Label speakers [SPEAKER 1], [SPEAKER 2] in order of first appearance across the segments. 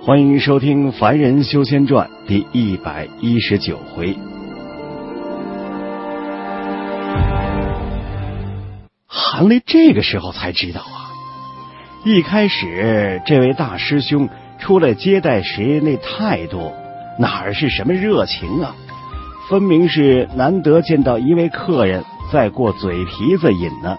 [SPEAKER 1] 欢迎收听《凡人修仙传》第119回。韩立这个时候才知道啊，一开始这位大师兄出来接待时那态度，哪是什么热情啊，分明是难得见到一位客人在过嘴皮子瘾呢。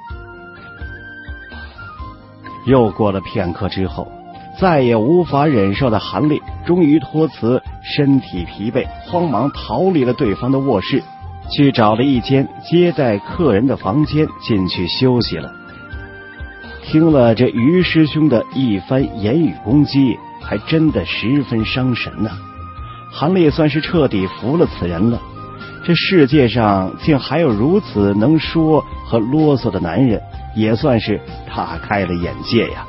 [SPEAKER 1] 又过了片刻之后，再也无法忍受的韩立终于托辞身体疲惫，慌忙逃离了对方的卧室，去找了一间接待客人的房间进去休息了。听了这于师兄的一番言语攻击，还真的十分伤神呢。韩立算是彻底服了此人了，这世界上竟还有如此能说和啰嗦的男人，也算是大开了眼界呀。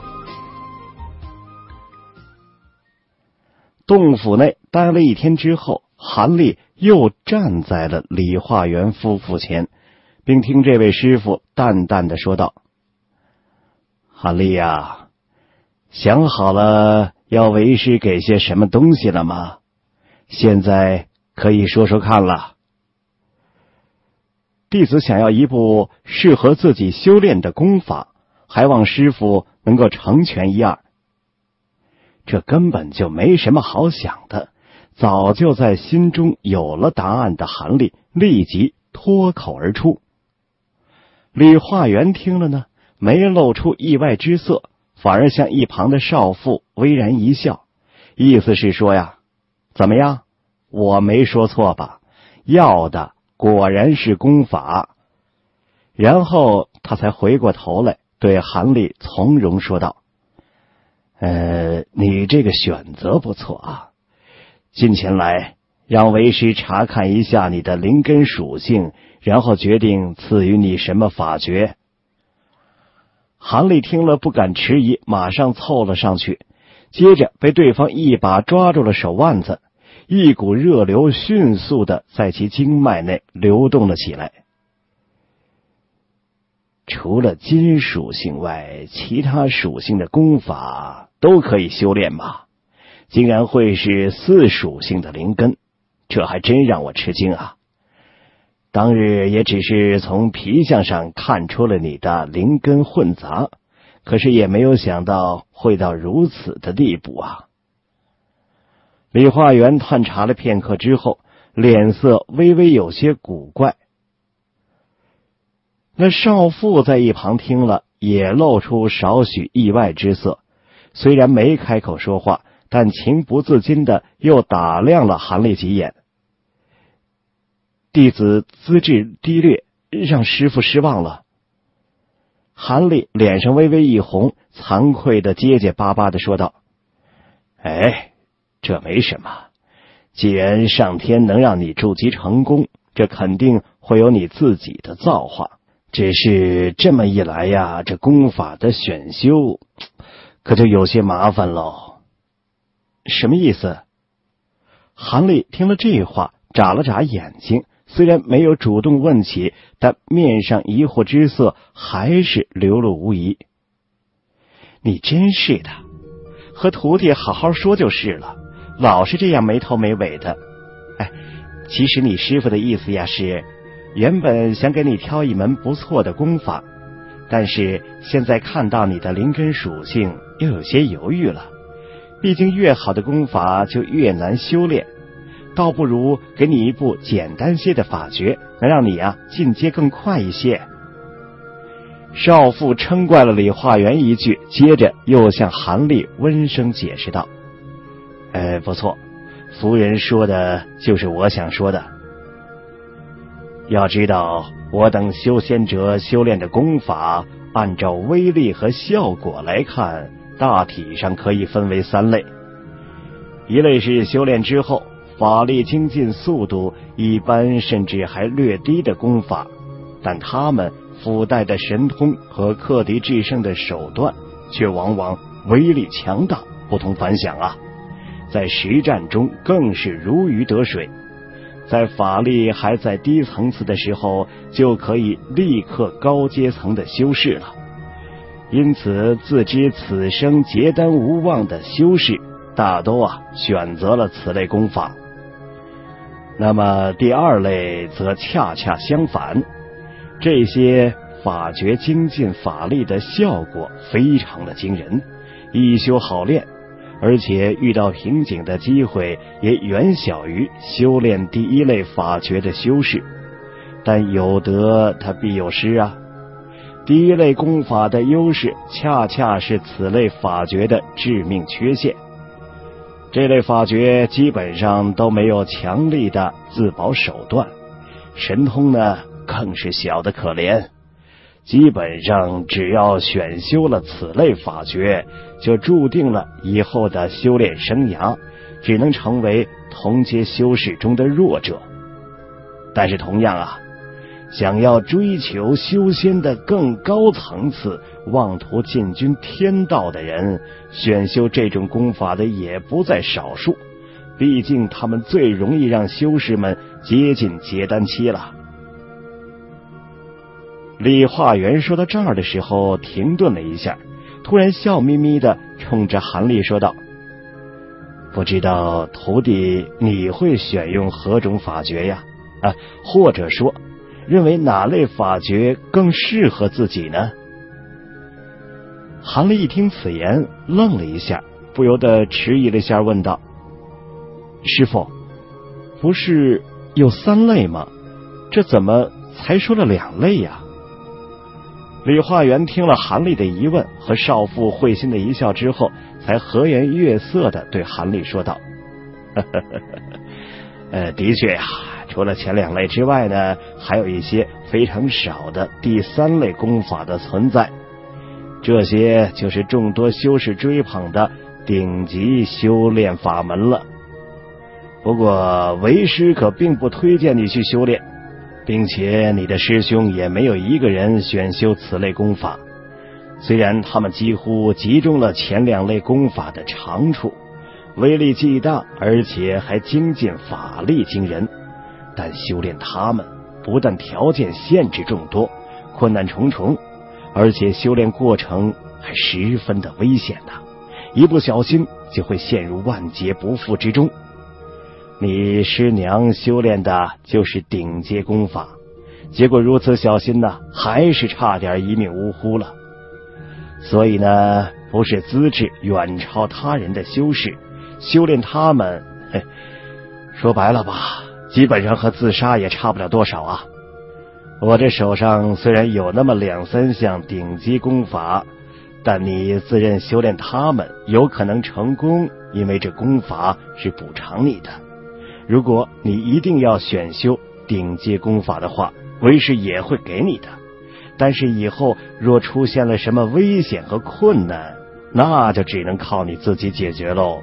[SPEAKER 1] 洞府内待了一天之后，韩立又站在了李化元夫妇前，并听这位师傅淡淡的说道：韩立呀，想好了要为师给些什么东西了吗？现在可以说说看了。弟子想要一部适合自己修炼的功法，还望师傅能够成全一二。这根本就没什么好想的，早就在心中有了答案的韩立立即脱口而出。李化元听了呢，没露出意外之色，反而向一旁的少妇微然一笑，意思是说呀，怎么样，我没说错吧？要的果然是功法。然后他才回过头来对韩立从容说道：你这个选择不错啊，近前来让为师查看一下你的灵根属性，然后决定赐予你什么法诀。韩立听了不敢迟疑，马上凑了上去，接着被对方一把抓住了手腕子，一股热流迅速的在其经脉内流动了起来。除了金属性外，其他属性的功法都可以修炼吗？竟然会是4属性的灵根，这还真让我吃惊啊！当日也只是从皮相上看出了你的灵根混杂，可是也没有想到会到如此的地步啊！李化元探查了片刻之后，脸色微微有些古怪。那少妇在一旁听了，也露出少许意外之色，虽然没开口说话，但情不自禁的又打量了韩立几眼。弟子资质低劣，让师父失望了。韩立脸上微微一红，惭愧的结结巴巴的说道：这没什么，既然上天能让你筑基成功，这肯定会有你自己的造化，只是这么一来呀，这功法的选修可就有些麻烦喽。什么意思？韩立听了这话，眨了眨眼睛，虽然没有主动问起，但面上疑惑之色还是流露无遗。你真是的，和徒弟好好说就是了，老是这样没头没尾的。其实你师父的意思呀是，原本想给你挑一门不错的功法，但是现在看到你的灵根属性，又有些犹豫了。毕竟越好的功法就越难修炼，倒不如给你一部简单些的法诀，能让你进阶更快一些。少妇嗔怪了李化元一句，接着又向韩立温声解释道：不错，夫人说的就是我想说的。要知道，我等修仙者修炼的功法，按照威力和效果来看，大体上可以分为3类。一类是修炼之后法力精进速度一般甚至还略低的功法，但他们附带的神通和克敌制胜的手段却往往威力强大，不同凡响啊，在实战中更是如鱼得水，在法力还在低层次的时候就可以立刻高阶层的修士了。因此自知此生结丹无望的修士， 大都选择了此类功法。那么第二类则恰恰相反，这些法诀精进法力的效果非常的惊人，易修好练，而且遇到瓶颈的机会也远小于修炼第一类法诀的修士。但有得它必有失啊！第一类功法的优势恰恰是此类法诀的致命缺陷。这类法诀基本上都没有强力的自保手段，神通呢更是小得可怜。基本上只要选修了此类法诀，就注定了以后的修炼生涯只能成为同阶修士中的弱者。但是同样想要追求修仙的更高层次，妄图进军天道的人，选修这种功法的也不在少数，毕竟他们最容易让修士们接近结丹期了。李化元说到这儿的时候停顿了一下，突然笑眯眯地冲着韩立说道：不知道徒弟你会选用何种法诀呀？或者说认为哪类法诀更适合自己呢？韩立一听此言愣了一下，不由得迟疑了一下问道：师父，不是有3类吗？这怎么才说了2类呀？李化元听了韩立的疑问和少妇会心的一笑之后，才和颜悦色地对韩立说道：的确呀，除了前2类之外呢，还有一些非常少的第3类功法的存在，这些就是众多修士追捧的顶级修炼法门了。不过为师可并不推荐你去修炼，并且你的师兄也没有一个人选修此类功法。虽然他们几乎集中了前2类功法的长处，威力既大，而且还精进法力惊人，但修炼他们不但条件限制众多，困难重重，而且修炼过程还十分的危险的，一不小心就会陷入万劫不复之中。你师娘修炼的就是顶阶功法，结果如此小心呢，还是差点一命呜呼了。所以呢，不是资质远超他人的修士，修炼他们，说白了吧，基本上和自杀也差不了多少啊。我这手上虽然有那么2-3项顶级功法，但你自认修炼他们有可能成功，因为这功法是补偿你的。如果你一定要选修顶阶功法的话，为师也会给你的。但是以后若出现了什么危险和困难，那就只能靠你自己解决喽。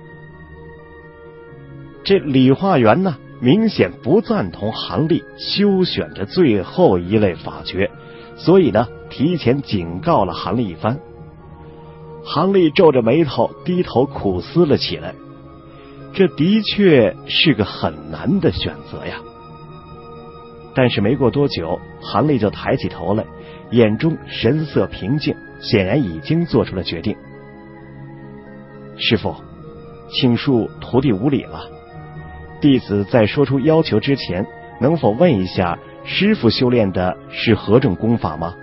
[SPEAKER 1] 这李化元呢，明显不赞同韩立修选着最后一类法诀，所以呢，提前警告了韩立一番。韩立皱着眉头低头苦思了起来，这的确是个很难的选择呀。但是没过多久，韩立就抬起头来，眼中神色平静，显然已经做出了决定。师父，请恕徒弟无礼了。弟子在说出要求之前，能否问一下师父修炼的是何种功法吗？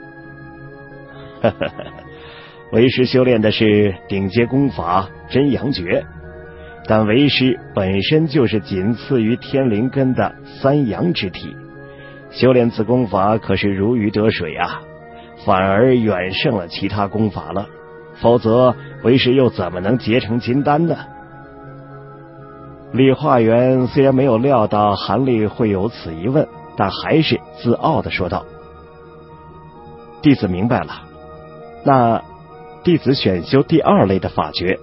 [SPEAKER 1] 为师修炼的是顶阶功法真阳诀，但为师本身就是仅次于天灵根的3阳之体，修炼此功法可是如鱼得水啊，反而远胜了其他功法了，否则为师又怎么能结成金丹呢？李化元虽然没有料到韩立会有此疑问，但还是自傲地说道：弟子明白了，那弟子选修第2类的法诀。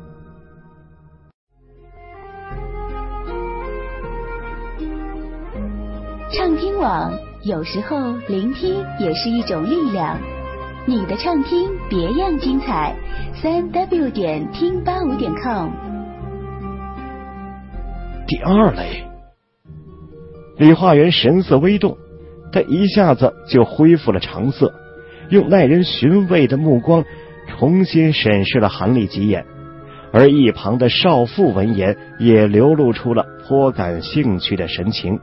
[SPEAKER 2] 畅听网，有时候聆听也是一种力量。你的畅听别样精彩，3w 点听85点com。
[SPEAKER 1] 第2类，李化元神色微动，他一下子就恢复了常色，用耐人寻味的目光重新审视了韩立几眼， 而一旁的少妇闻言也流露出了颇感兴趣的神情。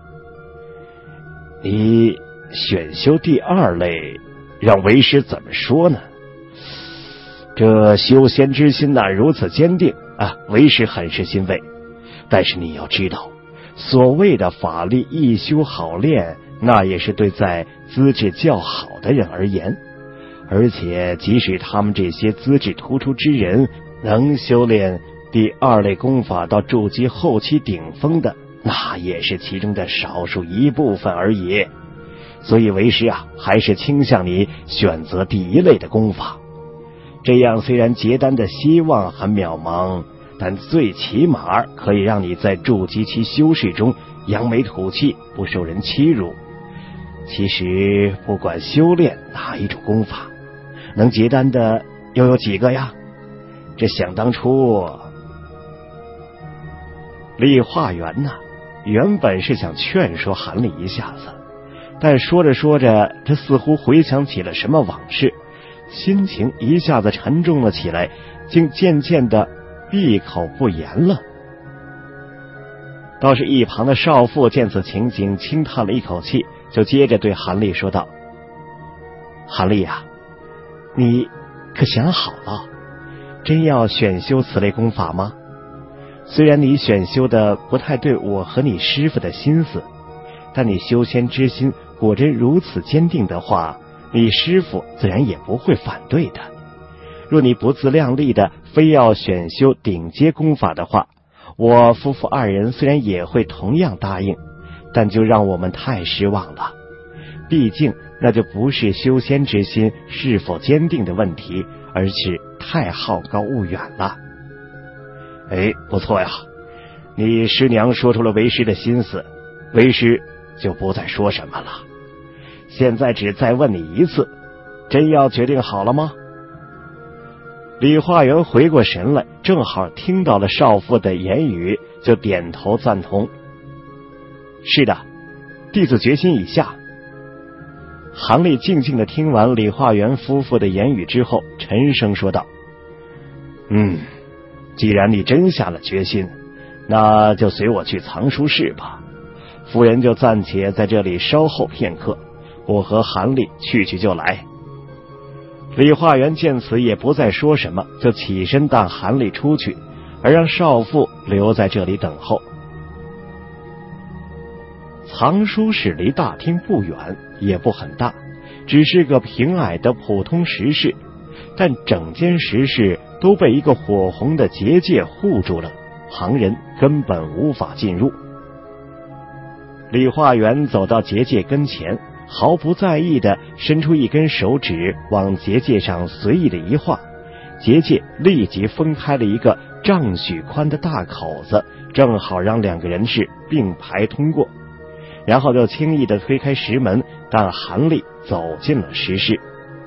[SPEAKER 1] 你选修第二类，让为师怎么说呢？这修仙之心如此坚定啊，为师很是欣慰。但是你要知道，所谓的法力一修好练，那也是对在资质较好的人而言，而且即使他们这些资质突出之人能修炼第二类功法到筑基后期顶峰的，那也是其中的少数一部分而已。所以为师还是倾向你选择第一类的功法。这样虽然结丹的希望很渺茫，但最起码可以让你在筑基期修士中扬眉吐气，不受人欺辱。其实不管修炼哪一种功法，能结丹的又有几个呀？这想当初李化元原本是想劝说韩立一下子，但说着说着，这似乎回想起了什么往事，心情一下子沉重了起来，竟渐渐的闭口不言了。倒是一旁的少妇见此情景，轻叹了一口气，就接着对韩立说道：韩立你可想好了，真要选修此类功法吗？虽然你选修的不太对我和你师父的心思，但你修仙之心果真如此坚定的话，你师父自然也不会反对的。若你不自量力的非要选修顶阶功法的话，我夫妇二人虽然也会同样答应，但就让我们太失望了。毕竟那就不是修仙之心是否坚定的问题，而是太好高骛远了。不错呀，你师娘说出了为师的心思，为师就不再说什么了。现在只再问你一次，真要决定好了吗？李化元回过神来，正好听到了少妇的言语，就点头赞同。是的，弟子决心已下。韩立静静地听完李化元夫妇的言语之后，沉声说道：既然你真下了决心，那就随我去藏书室吧。夫人就暂且在这里稍后片刻，我和韩立去就来。李化元见此也不再说什么，就起身带韩立出去，而让少妇留在这里等候。藏书室离大厅不远，也不很大，只是个平矮的普通石室，但整间石室都被一个火红的结界护住了，旁人根本无法进入。李化元走到结界跟前，毫不在意地伸出一根手指往结界上随意的一划，结界立即分开了一个丈许宽的大口子，正好让两个人是并排通过，然后就轻易地推开石门，让韩立走进了石室。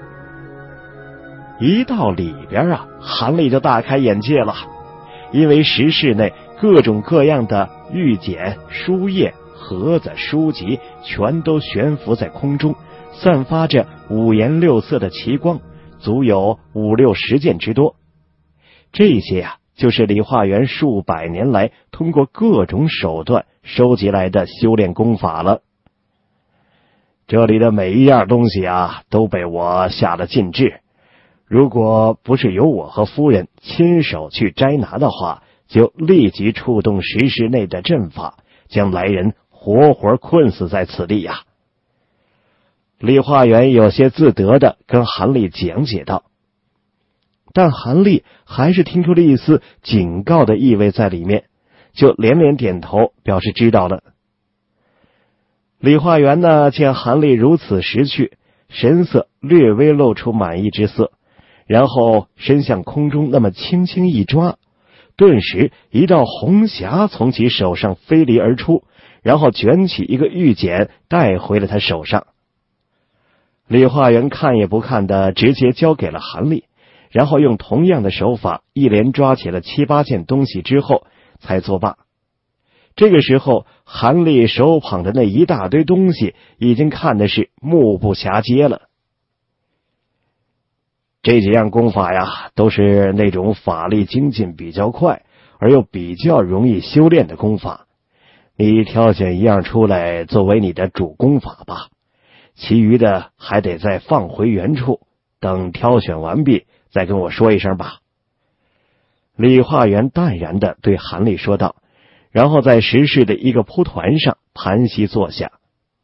[SPEAKER 1] 一到里边韩立就大开眼界了，因为石室内各种各样的玉简、书页、盒子、书籍全都悬浮在空中，散发着五颜六色的奇光，足有50-60件之多。这些就是李化元数百年来通过各种手段收集来的修炼功法了。这里的每一样东西都被我下了禁制，如果不是由我和夫人亲手去摘拿的话，就立即触动石室内的阵法，将来人活活困死在此地李化元有些自得地跟韩立讲解道，但韩立还是听出了一丝警告的意味在里面，就连连点头表示知道了。李化元见韩立如此识趣，神色略微露出满意之色，然后伸向空中那么轻轻一抓，顿时一道红霞从其手上飞离而出，然后卷起一个玉简带回了他手上。李化元看也不看的直接交给了韩立，然后用同样的手法一连抓起了7-8件东西之后才作罢。这个时候韩立手捧着那一大堆东西，已经看的是目不暇接了。 这几样功法呀，都是那种法力精进比较快，而又比较容易修炼的功法。你挑选一样出来作为你的主功法吧，其余的还得再放回原处，等挑选完毕再跟我说一声吧。李化元淡然地对韩立说道，然后在石室的一个铺团上盘膝坐下。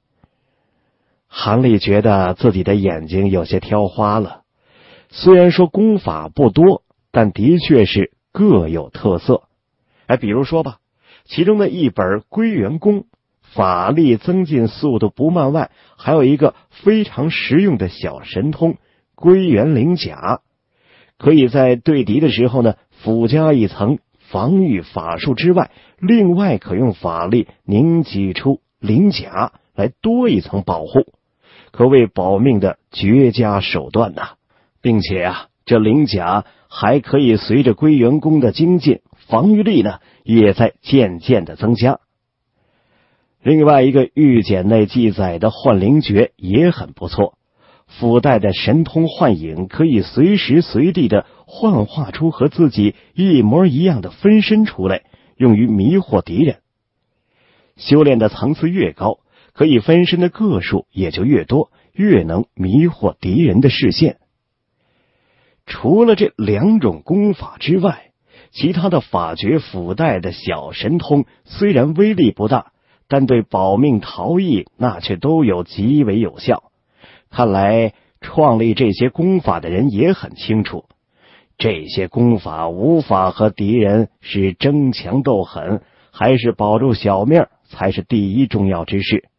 [SPEAKER 1] 韩立觉得自己的眼睛有些挑花了，虽然说功法不多，但的确是各有特色。比如说吧，其中的一本归元功，法力增进速度不慢外，还有一个非常实用的小神通归元灵甲，可以在对敌的时候呢，附加一层防御法术之外，另外可用法力凝集出灵甲来多一层保护，可谓保命的绝佳手段呐。并且这灵甲还可以随着归元功的精进，防御力呢也在渐渐的增加。另外一个玉简内记载的幻灵诀也很不错，附带的神通幻影可以随时随地的幻化出和自己一模一样的分身出来，用于迷惑敌人。修炼的层次越高，可以分身的个数也就越多，越能迷惑敌人的视线。除了这两种功法之外，其他的法诀附带的小神通虽然威力不大，但对保命逃逸那却都有极为有效。看来创立这些功法的人也很清楚，这些功法无法和敌人是争强斗狠，还是保住小命才是第一重要之事。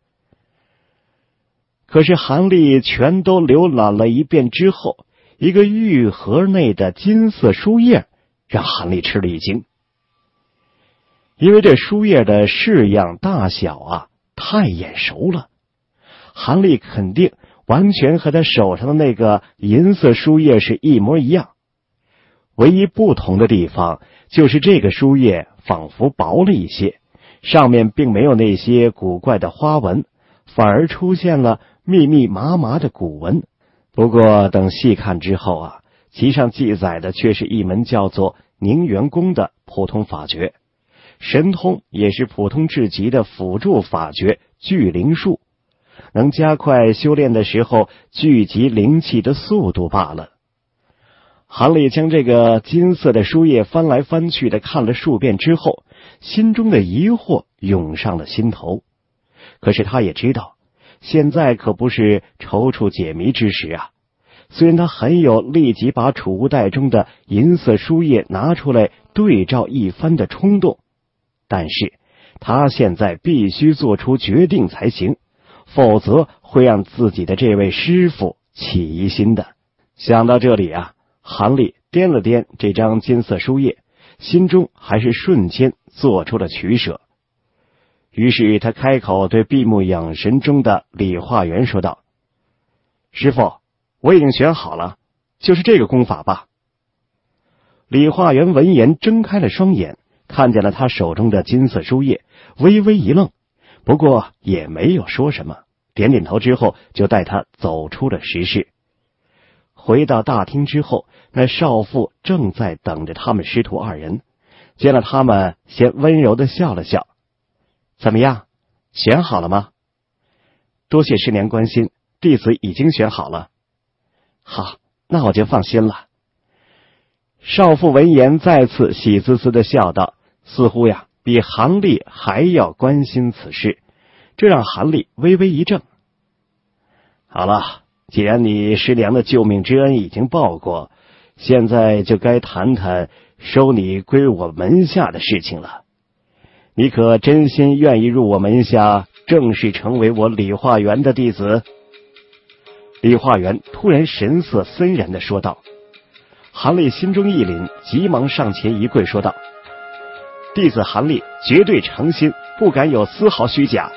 [SPEAKER 1] 可是韩立全都浏览了一遍之后，一个玉盒内的金色书页让韩立吃了一惊。因为这书页的式样大小太眼熟了，韩立肯定完全和他手上的那个银色书页是一模一样。唯一不同的地方就是这个书页仿佛薄了一些，上面并没有那些古怪的花纹，反而出现了密密麻麻的古文。不过等细看之后其上记载的却是一门叫做凝元功的普通法诀，神通也是普通至极的辅助法诀聚灵术，能加快修炼的时候聚集灵气的速度罢了。韩立将这个金色的书页翻来翻去的看了数遍之后，心中的疑惑涌上了心头。可是他也知道，现在可不是踌躇解谜之时虽然他很有立即把储物袋中的银色书页拿出来对照一番的冲动，但是他现在必须做出决定才行，否则会让自己的这位师傅起疑心的。想到这里韩立掂了掂这张金色书页，心中还是瞬间做出了取舍。于是他开口对闭目养神中的李化元说道：“师傅，我已经选好了，就是这个功法吧。”李化元闻言睁开了双眼，看见了他手中的金色书页，微微一愣，不过也没有说什么，点点头之后就带他走出了石室。回到大厅之后，那少妇正在等着他们师徒二人，见了他们先温柔地笑了笑：“怎么样，选好了吗？”“多谢师娘关心，弟子已经选好了。”“好，那我就放心了。”少妇闻言再次喜滋滋地笑道，似乎比韩立还要关心此事，这让韩立微微一怔。“好了，既然你师娘的救命之恩已经报过，现在就该谈谈收你归我门下的事情了。你可真心愿意入我门下，正式成为我李化元的弟子？”李化元突然神色森然地说道。韩立心中一凛，急忙上前一跪说道：“弟子韩立绝对诚心，不敢有丝毫虚假。”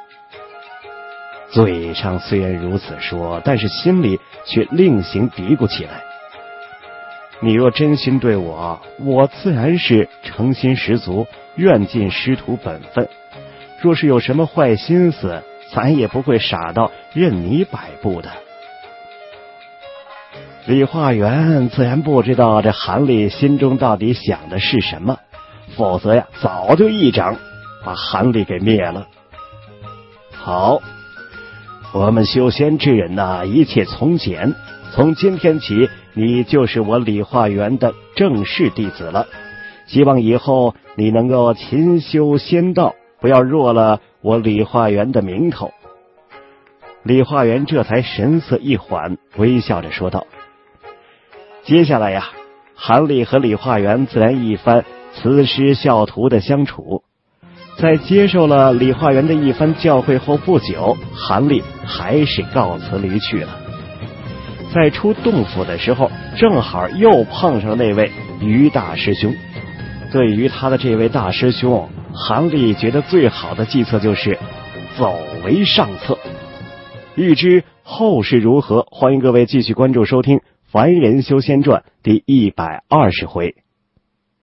[SPEAKER 1] 嘴上虽然如此说，但是心里却另行嘀咕起来：“你若真心对我，我自然是诚心十足，愿尽师徒本分。若是有什么坏心思，咱也不会傻到任你摆布的。” 李化元自然不知道这韩立心中到底想的是什么，否则呀，早就一掌把韩立给灭了。好，我们修仙之人呐，一切从简，从今天起，你就是我李化元的正式弟子了。希望以后你能够勤修仙道，不要弱了我李化元的名头。李化元这才神色一缓，微笑着说道。接下来呀，韩立和李化元自然一番慈师孝徒的相处。在接受了李化元的一番教诲后不久，韩立还是告辞离去了。在出洞府的时候，正好又碰上那位于大师兄。对于他的这位大师兄，韩立觉得最好的计策就是走为上策。欲知后事如何，欢迎各位继续关注收听《凡人修仙传》第120回。